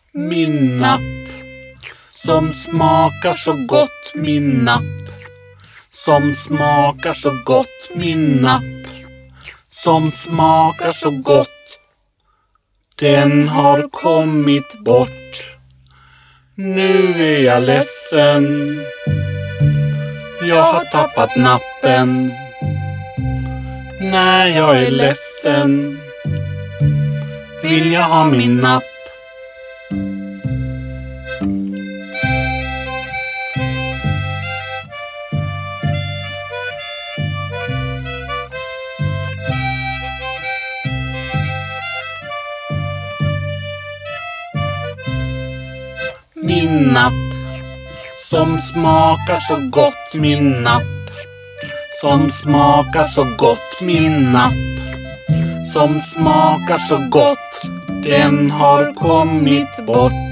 Min napp som smakar så gott, min napp som smakar så gott, min napp som smakar så gott. Den har kommit bort. Nu är jag ledsen. Jag har tappat nappen. När jag är ledsen vill jag ha min napp. Min napp som smakar så gott, min napp som smakar så gott, min napp som smakar så gott. Den har kommit bort.